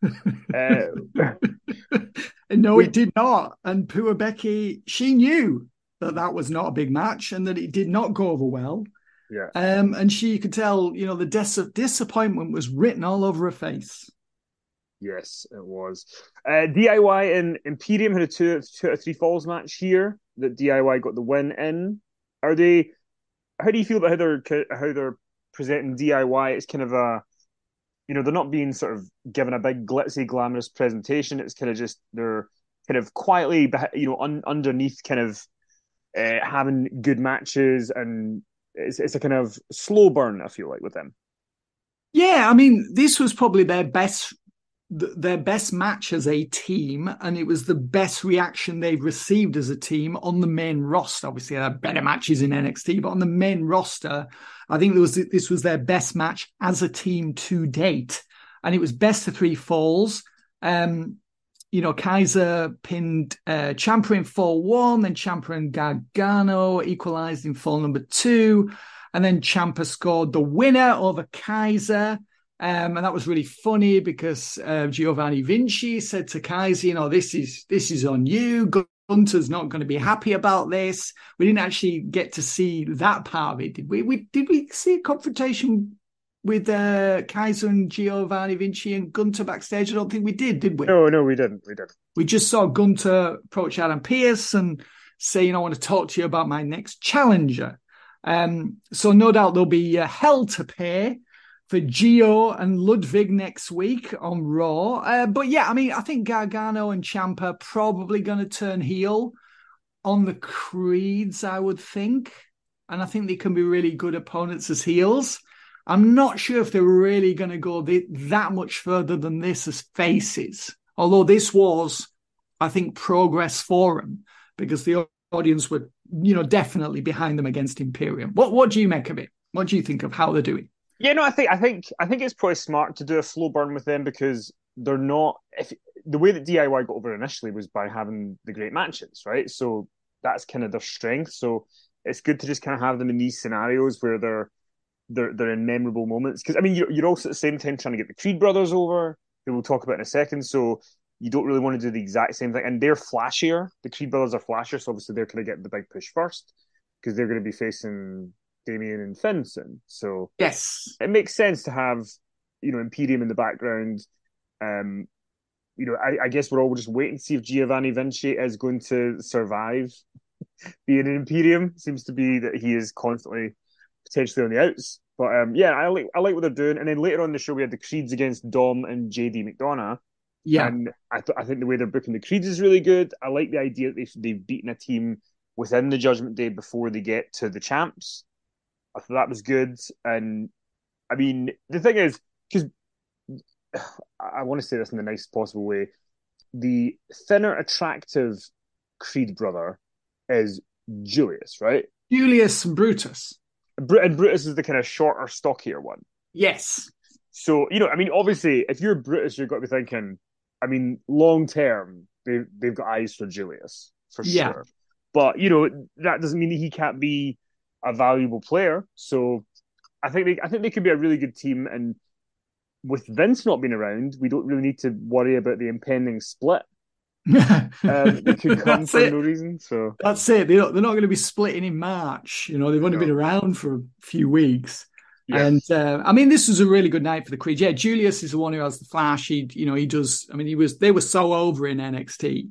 uh, No, we, it did not. And poor Becky, she knew that that was not a big match and that it did not go over well. Yeah. Um, and she could tell, you know, the dis- disappointment was written all over her face. Yes, it was. Uh, D I Y and Imperium had a two, two out of three falls match here that D I Y got the win in. Are they? How do you feel about how they're how they're presenting D I Y? It's kind of a, you know, they're not being sort of given a big glitzy, glamorous presentation. It's kind of just they're kind of quietly, you know, un- underneath kind of uh, having good matches, and it's, it's a kind of slow burn, I feel like, with them. Yeah, I mean, this was probably their best their best match as a team, and it was the best reaction they've received as a team on the main roster. Obviously, there are better matches in N X T, but on the main roster, I think there was this was their best match as a team to date, and it was best of three falls. Um, you know, Kaiser pinned uh, Ciampa in fall one, then Ciampa and Gargano equalized in fall number two, and then Ciampa scored the winner over Kaiser. Um, and that was really funny because uh, Giovanni Vinci said to Kaiser, you know, this is this is on you. Gunter's not going to be happy about this. We didn't actually get to see that part of it, did we? We did we see a confrontation with uh, Kaiser and Giovanni Vinci and Gunter backstage? I don't think we did, did we? No, no, we didn't. We didn't. We just saw Gunter approach Adam Pearce and say, you know, I want to talk to you about my next challenger. Um, so no doubt there'll be uh, hell to pay for Gio and Ludwig next week on Raw. Uh, but yeah, I mean, I think Gargano and Ciampa are probably going to turn heel on the Creeds, I would think. And I think they can be really good opponents as heels. I'm not sure if they're really going to go th- that much further than this as faces. Although this was, I think, progress for them because the audience were, you know, definitely behind them against Imperium. What What do you make of it? What do you think of how they're doing? Yeah, no, I think I think I think it's probably smart to do a slow burn with them because they're not. If the way that D I Y got over initially was by having the great matches, right? So that's kind of their strength. So it's good to just kind of have them in these scenarios where they're they're they're in memorable moments. Because I mean, you're you're also at the same time trying to get the Creed brothers over, who we'll talk about in a second. So you don't really want to do the exact same thing, and they're flashier. The Creed brothers are flashier, so obviously they're going to get the big push first because they're going to be facing Damien and Finn soon. So yes, it makes sense to have, you know, Imperium in the background. Um, you know, I, I guess we're all just waiting to see if Giovanni Vinci is going to survive being an Imperium. Seems to be that he is constantly potentially on the outs. But um, yeah, I like I like what they're doing. And then later on in the show, we had the Creeds against Dom and J D McDonough. Yeah, and I th- I think the way they're booking the Creeds is really good. I like the idea that they've, they've beaten a team within the Judgment Day before they get to the champs. I thought that was good. And I mean, the thing is, because I want to say this in the nicest possible way, the thinner, attractive Creed brother is Julius, right? Julius and Brutus. And Brutus is the kind of shorter, stockier one. Yes. So, you know, I mean, obviously, if you're Brutus, you've got to be thinking, I mean, long term, they, they've got eyes for Julius, for yeah. sure. But, you know, that doesn't mean that he can't be a valuable player. So I think they I think they could be a really good team. And with Vince not being around, we don't really need to worry about the impending split. um, it could come for it. no reason. So that's it. They're not, they're not going to be splitting in March. You know, they've only no. been around for a few weeks. Yes. And uh, I mean, this was a really good night for the Creed. Yeah, Julius is the one who has the flash. He, you know, he does. I mean, he was. They were so over in N X T,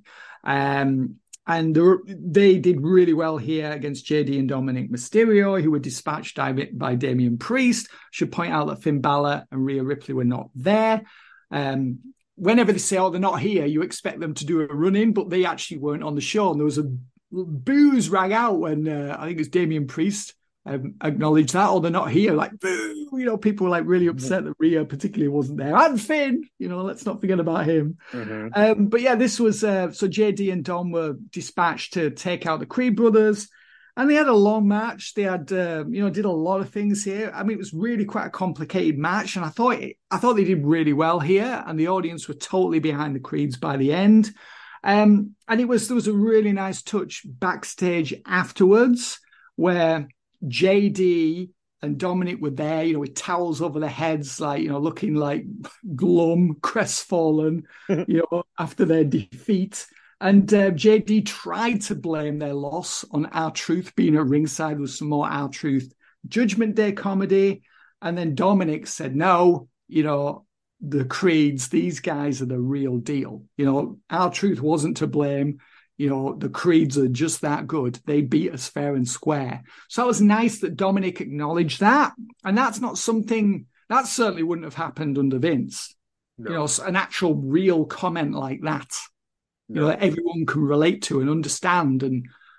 um, and they, were, they did really well here against J D and Dominic Mysterio, who were dispatched by, by Damian Priest. Should point out that Finn Balor and Rhea Ripley were not there. Um, whenever they say, "Oh, they're not here," you expect them to do a run in, but they actually weren't on the show. And there was a booze rang out when uh, I think it was Damian Priest. Um, acknowledge that, or they're not here, like, boo, you know, people were like really upset that Rhea particularly wasn't there. And Finn, you know, let's not forget about him. Mm-hmm. Um, but yeah, this was, uh, so J D and Dom were dispatched to take out the Creed brothers, and they had a long match. They had, uh, you know, did a lot of things here. I mean, it was really quite a complicated match, and I thought, it, I thought they did really well here, and the audience were totally behind the Creeds by the end. Um, and it was, there was a really nice touch backstage afterwards where J D and Dominic were there, you know, with towels over their heads, like, you know, looking like glum, crestfallen, you know, after their defeat. And uh, J D tried to blame their loss on R-Truth being at ringside with some more R-Truth Judgment Day comedy. And then Dominic said, no, you know, the Creeds, these guys are the real deal. You know, R-Truth wasn't to blame. You know, the Creeds are just that good. They beat us fair and square. So it was nice that Dominic acknowledged that. And that's not something, that certainly wouldn't have happened under Vince. No. You know, an actual real comment like that, no. you know, that everyone can relate to and understand. And,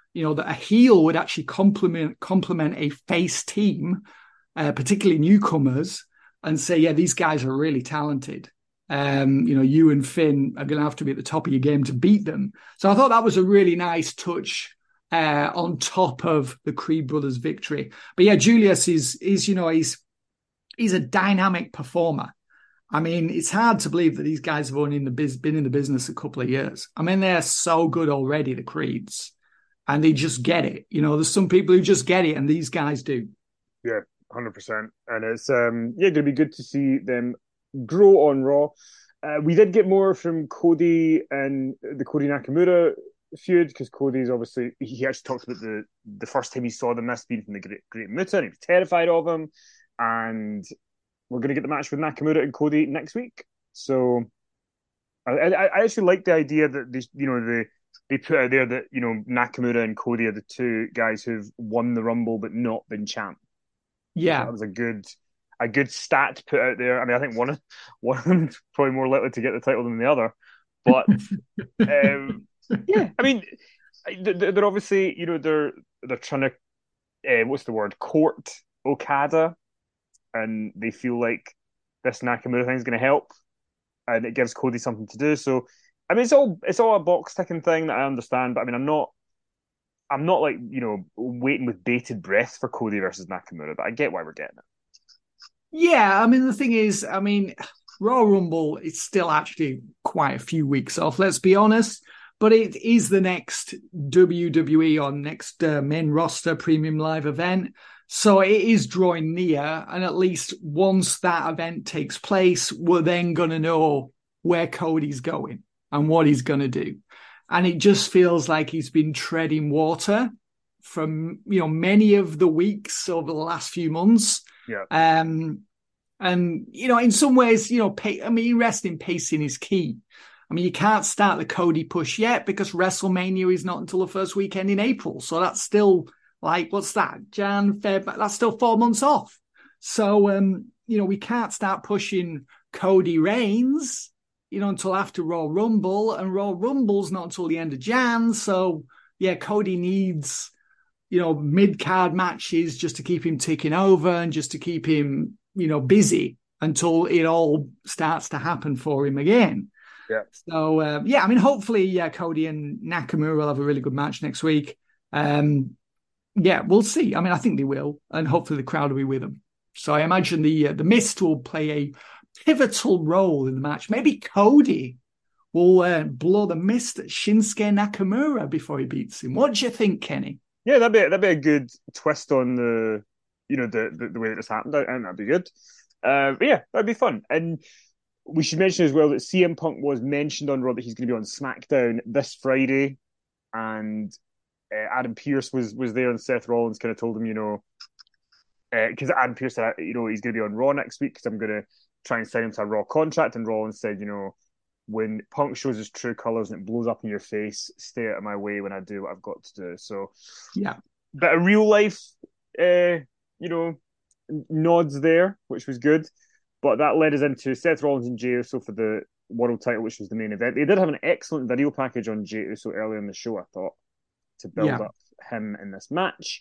you know, that a heel would actually complement complement a face team, uh, particularly newcomers, and say, yeah, these guys are really talented. Um, you know, you and Finn are going to have to be at the top of your game to beat them. So I thought that was a really nice touch uh, on top of the Creed brothers' victory. But yeah, Julius is, is you know, he's he's a dynamic performer. I mean, it's hard to believe that these guys have only in the biz, been in the business a couple of years. I mean, they're so good already, the Creeds, and they just get it. You know, there's some people who just get it, and these guys do. Yeah, one hundred percent. And it's, um, yeah, going to be good to see them grow on Raw. Uh, we did get more from Cody and the Cody Nakamura feud, because Cody's obviously, he actually talked about the, the first time he saw them, this being from the Great, Great Muta, and he was terrified of him. And we're going to get the match with Nakamura and Cody next week. So I, I, I actually like the idea that they, you know, they they put out there that, you know, Nakamura and Cody are the two guys who've won the Rumble but not been champ. Yeah, that was a good a good stat to put out there. I mean, I think one of one of them is probably more likely to get the title than the other, but um, yeah, I mean, they're obviously, you know, they're they're trying to uh, what's the word, court Okada. And they feel like this Nakamura thing is going to help, and it gives Cody something to do. So, I mean, it's all it's all a box ticking thing that I understand. But I mean, I'm not, I'm not like, you know, waiting with bated breath for Cody versus Nakamura. But I get why we're getting it. Yeah, I mean, the thing is, I mean, Royal Rumble is still actually quite a few weeks off. Let's be honest. But it is the next W W E or next uh, main roster premium live event. So it is drawing near, and at least once that event takes place, we're then going to know where Cody's going and what he's going to do. And it just feels like he's been treading water from, you know, many of the weeks over the last few months. Yeah. Um, and, you know, in some ways, you know, pay, I mean, resting pacing is key. I mean, you can't start the Cody push yet because WrestleMania is not until the first weekend in April. So that's still... Like, what's that? Jan, Feb, that's still four months off. So, um, you know, we can't start pushing Cody Reigns, you know, until after Royal Rumble. And Royal Rumble's not until the end of Jan. So, yeah, Cody needs, you know, mid-card matches just to keep him ticking over and just to keep him, you know, busy until it all starts to happen for him again. Yeah. So, uh, yeah, I mean, hopefully, yeah, Cody and Nakamura will have a really good match next week. Um Yeah, we'll see. I mean, I think they will, and hopefully the crowd will be with them. So I imagine the uh, the Mist will play a pivotal role in the match. Maybe Cody will uh, blow the Mist at Shinsuke Nakamura before he beats him. What do you think, Kenny? Yeah, that'd be that'd be a good twist on the, you know, the the, the way that this happened, and that'd be good. Uh, but yeah, that'd be fun. And we should mention as well that C M Punk was mentioned on Raw that he's going to be on SmackDown this Friday, and Uh, Adam Pearce was was there, and Seth Rollins kind of told him, you know, because uh, Adam Pearce said, you know, he's going to be on Raw next week because I'm going to try and sign him to a Raw contract. And Rollins said, you know, when Punk shows his true colours and it blows up in your face, stay out of my way when I do what I've got to do. So, yeah, bit of real life, uh, you know, nods there, which was good. But that led us into Seth Rollins and Jey Uso for the world title, which was the main event. They did have an excellent video package on Jey Uso earlier in the show, I thought, to build yeah. up him in this match.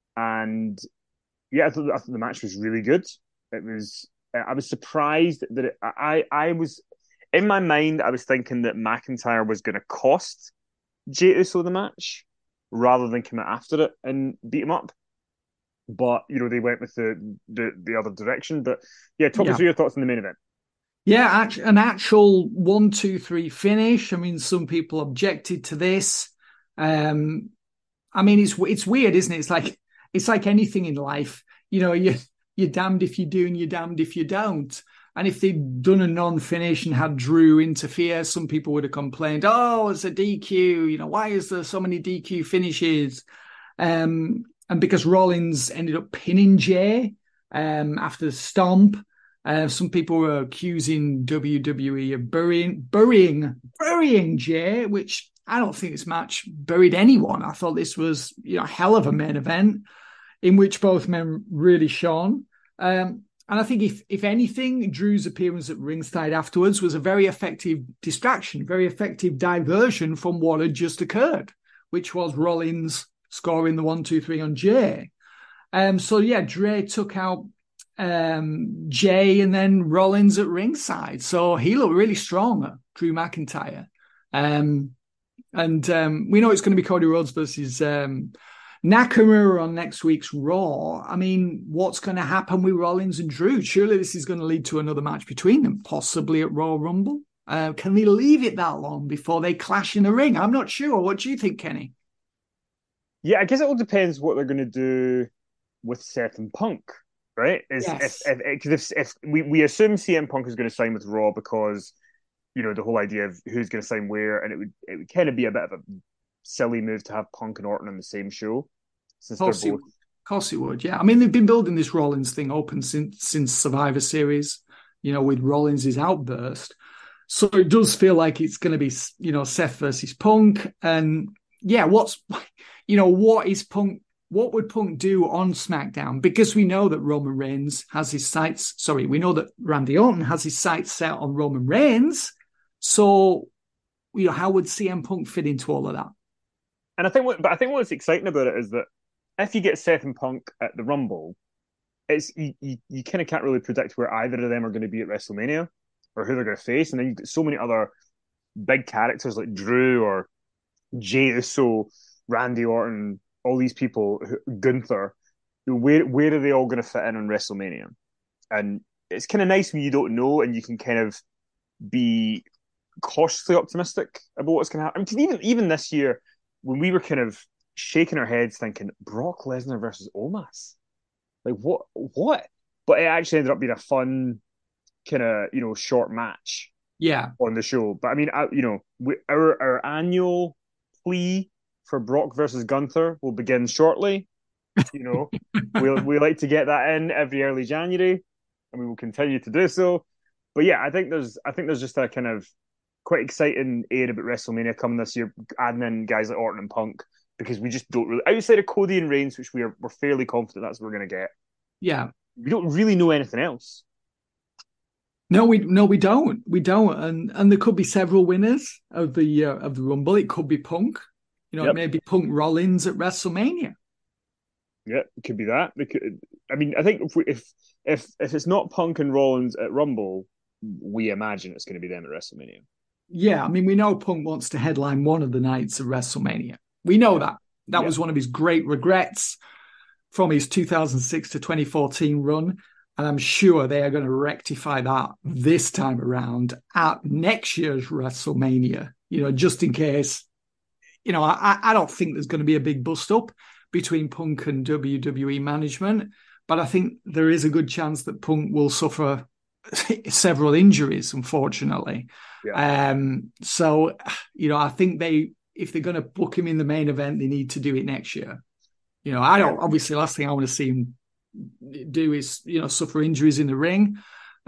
And yeah, I thought, I thought the match was really good. It was, I was surprised that it, I, I was, in my mind, I was thinking that McIntyre was going to cost Jey Uso the match rather than come out after it and beat him up. But, you know, they went with the the, the other direction. But yeah, talk yeah. us through your thoughts on the main event. Yeah, an actual one, two, three finish. I mean, some people objected to this. Um, I mean, it's it's weird, isn't it? It's like it's like anything in life. You know, you you're damned if you do and you're damned if you don't. And if they'd done a non-finish and had Drew interfere, some people would have complained, "Oh, it's a D Q. You know, why is there so many D Q finishes?" Um, and because Rollins ended up pinning Jey um, after the stomp. Uh, some people were accusing W W E of burying, burying, burying Jey, which I don't think this match buried anyone. I thought this was, you know, a hell of a main event in which both men really shone. Um, and I think if if anything, Drew's appearance at ringside afterwards was a very effective distraction, very effective diversion from what had just occurred, which was Rollins scoring the one, two, three on Jay. Um, so yeah, Dre took out um, Jay and then Rollins at ringside. So he looked really strong, Drew McIntyre. Um, and um, we know it's going to be Cody Rhodes versus um, Nakamura on next week's Raw. I mean, what's going to happen with Rollins and Drew? Surely this is going to lead to another match between them, possibly at Royal Rumble. Uh, can they leave it that long before they clash in the ring? I'm not sure. What do you think, Kenny? Yeah, I guess it all depends what they're going to do with Seth and Punk, right? Is yes. if if, if, if we, we assume C M Punk is going to sign with Raw because, you know, the whole idea of who's going to sign where, and it would it would kind of be a bit of a silly move to have Punk and Orton on the same show. Since of course, they're both... it, of course it would, yeah. I mean, they've been building this Rollins thing open since since Survivor Series, you know, with Rollins' outburst. So it does feel like it's going to be, you know, Seth versus Punk. And yeah, what's, you know, what is Punk, what would Punk do on SmackDown? Because we know that Roman Reigns has his sights, sorry, we know that Randy Orton has his sights set on Roman Reigns. So, you know, how would C M Punk fit into all of that? And I think what, but I think what's exciting about it is that if you get Seth and Punk at the Rumble, it's you, you, you kind of can't really predict where either of them are going to be at WrestleMania or who they're going to face. And then you've got so many other big characters like Drew or Jey Uso, Randy Orton, all these people, Gunther. Where where are they all going to fit in on WrestleMania? And it's kind of nice when you don't know and you can kind of be cautiously optimistic about what's going to happen. I mean, even even this year, when we were kind of shaking our heads thinking Brock Lesnar versus Omos, like what what? But it actually ended up being a fun kind of, you know, short match, yeah, on the show. But I mean, I, you know, we, our our annual plea for Brock versus Gunther will begin shortly. You know, we we'll, we like to get that in every early January, and we will continue to do so. But yeah, I think there's I think there's just a kind of quite exciting air about WrestleMania coming this year, adding in guys like Orton and Punk, because we just don't really, outside of Cody and Reigns, which we are we're fairly confident that's what we're going to get. Yeah, we don't really know anything else. No, we no, we don't. We don't, and and there could be several winners of the uh, of the Rumble. It could be Punk, you know, yep. It may be Punk Rollins at WrestleMania. Yeah, it could be that. It could, I mean, I think if, we, if if if it's not Punk and Rollins at Rumble, we imagine it's going to be them at WrestleMania. Yeah, I mean, we know Punk wants to headline one of the nights of WrestleMania. We know that. That yeah. was one of his great regrets from his two thousand six to twenty fourteen run. And I'm sure they are going to rectify that this time around at next year's WrestleMania, you know, just in case. You know, I, I don't think there's going to be a big bust up between Punk and W W E management, but I think there is a good chance that Punk will suffer several injuries, unfortunately. Yeah. Um, so, you know, I think they, if they're going to book him in the main event, they need to do it next year. You know, I don't, obviously, last thing I want to see him do is, you know, suffer injuries in the ring.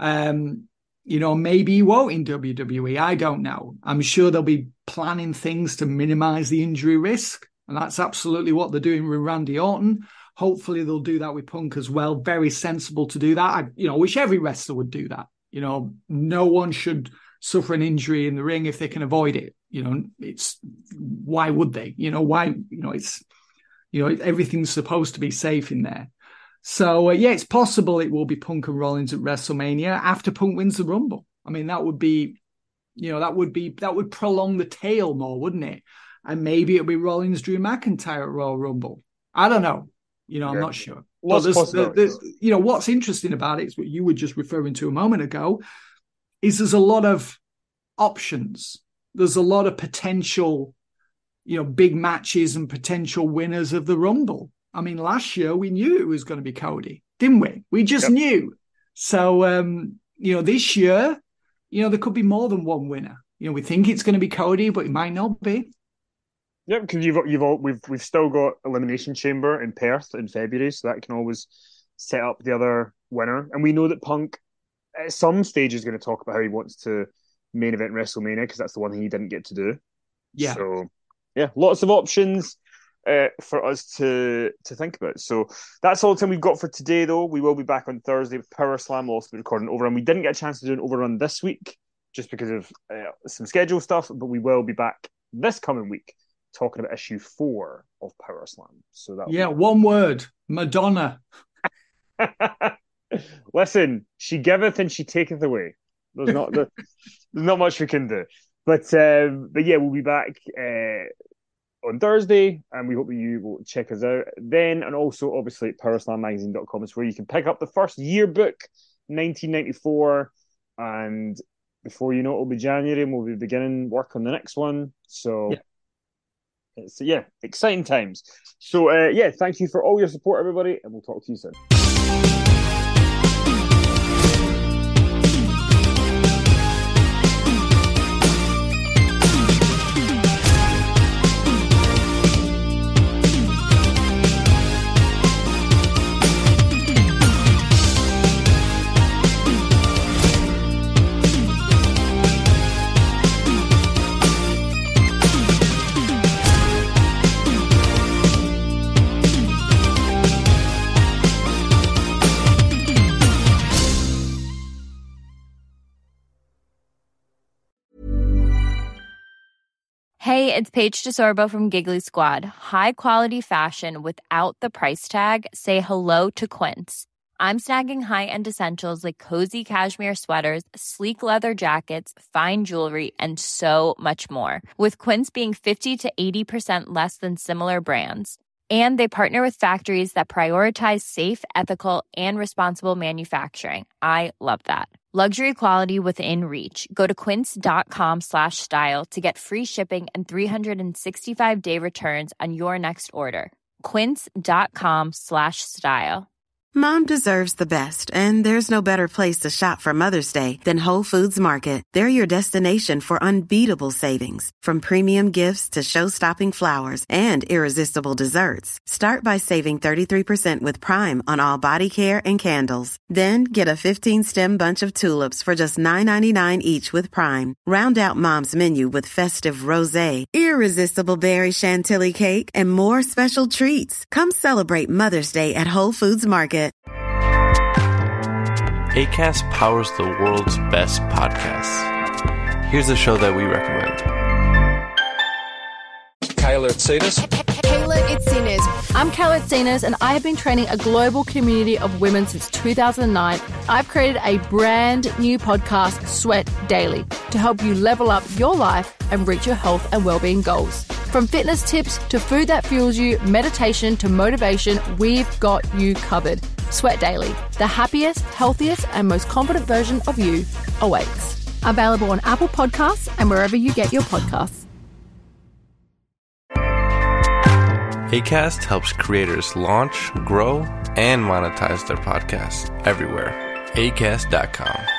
Um, you know, maybe he won't in W W E. I don't know. I'm sure they'll be planning things to minimize the injury risk. And that's absolutely what they're doing with Randy Orton. Hopefully they'll do that with Punk as well. Very sensible to do that. I, you know, wish every wrestler would do that. You know, no one should suffer an injury in the ring if they can avoid it. You know, it's, why would they? You know, why, you know, it's, you know, everything's supposed to be safe in there. So, uh, yeah, it's possible it will be Punk and Rollins at WrestleMania after Punk wins the Rumble. I mean, that would be, you know, that would be, that would prolong the tail more, wouldn't it? And maybe it'll be Rollins, Drew McIntyre at Royal Rumble. I don't know. You know, I'm yeah. not sure. But there's, there's, you know, what's interesting about it is what you were just referring to a moment ago, is there's a lot of options. There's a lot of potential, you know, big matches and potential winners of the Rumble. I mean, last year we knew it was going to be Cody, didn't we? We just yep. knew. So, um, you know, this year, you know, there could be more than one winner. You know, we think it's going to be Cody, but it might not be. Yeah, because you've you've all, we've we've still got Elimination Chamber in Perth in February, so that can always set up the other winner. And we know that Punk at some stage is going to talk about how he wants to main event WrestleMania because that's the one he didn't get to do. Yeah. So yeah, lots of options uh, for us to to think about. So that's all the time we've got for today, though. We will be back on Thursday with Power Slam. We'll also be recording Overrun. We didn't get a chance to do an Overrun this week just because of uh, some schedule stuff, but we will be back this coming week talking about issue four of Power Slam. So that yeah, one word, Madonna. Listen, she giveth and she taketh away. There's not the, there's not much we can do. But um, but yeah, we'll be back uh, on Thursday, and we hope that you will check us out then. And also, obviously, power slam magazine dot com is where you can pick up the first yearbook, nineteen ninety-four, and before you know it, it'll be January, and we'll be beginning work on the next one. So. Yeah. So yeah, exciting times. So uh, yeah, thank you for all your support, everybody, and we'll talk to you soon. Hey, it's Paige DeSorbo from Giggly Squad. High quality fashion without the price tag. Say hello to Quince. I'm snagging high-end essentials like cozy cashmere sweaters, sleek leather jackets, fine jewelry, and so much more. With Quince being fifty to eighty percent less than similar brands. And they partner with factories that prioritize safe, ethical, and responsible manufacturing. I love that. Luxury quality within reach. Go to quince.com slash style to get free shipping and three sixty-five day returns on your next order. Quince.com slash style. Mom deserves the best, and there's no better place to shop for Mother's Day than Whole Foods Market. They're your destination for unbeatable savings, from premium gifts to show-stopping flowers and irresistible desserts. Start by saving thirty-three percent with Prime on all body care and candles. Then get a fifteen-stem bunch of tulips for just nine ninety-nine each with Prime. Round out Mom's menu with festive rosé, irresistible berry chantilly cake, and more special treats. Come celebrate Mother's Day at Whole Foods Market. Acast powers the world's best podcasts. Here's a show that we recommend. Kayla Itsinas. Kayla Itsinas. I'm Kayla Itsinas, and I have been training a global community of women since two thousand nine. I've created a brand new podcast, Sweat Daily, to help you level up your life and reach your health and well-being goals. From fitness tips to food that fuels you, meditation to motivation, we've got you covered. Sweat Daily, the happiest, healthiest, and most confident version of you awaits. Available on Apple Podcasts and wherever you get your podcasts. Acast helps creators launch, grow, and monetize their podcasts everywhere. acast dot com.